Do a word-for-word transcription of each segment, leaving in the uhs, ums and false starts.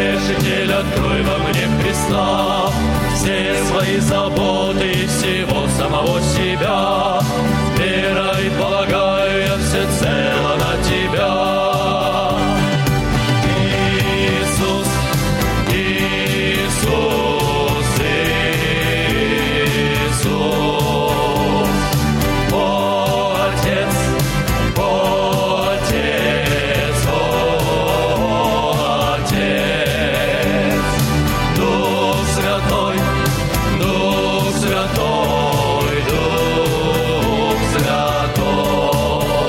Утешитель, открой во мне Христа, все свои заботы и всего самого себя. Верой полагаю я всецело на Тебя. Иисус, Иисус, Иисус, о Отец, о Отец, о Отец, Дух Святой, Дух Святой, Дух Святой.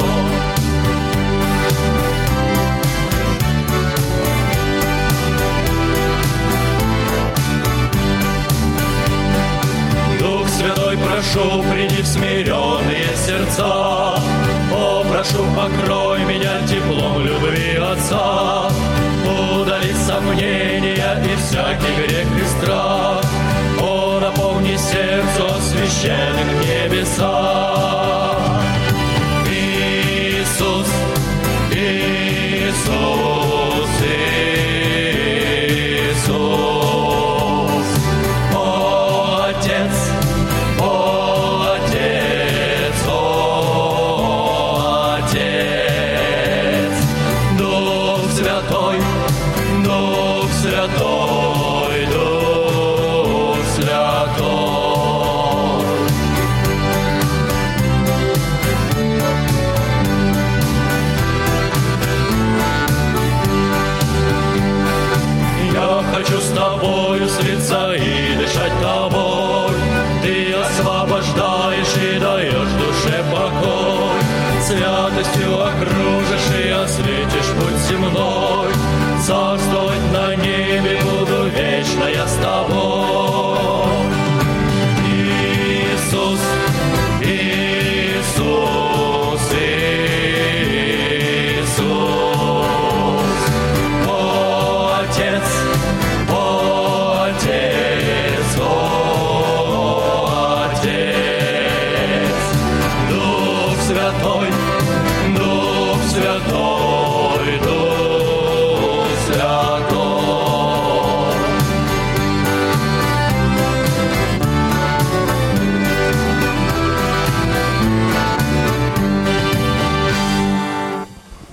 Дух Святой, прошу, приди в смиренные сердца. О, прошу, покрой меня теплом любви Отца. Удали сомнения и всякий грех и страх. О, наполни сердце священных небеса. Иисус, Иисус, Иисус, о Отец, о Отец, о Отец, Дух Святой, Дух Святой, Дух Святой. Я хочу с Тобою слиться и дышать Тобой. Ты освобождаешь и даешь душе покой. Святостью окружишь и осветишь путь земной. Царство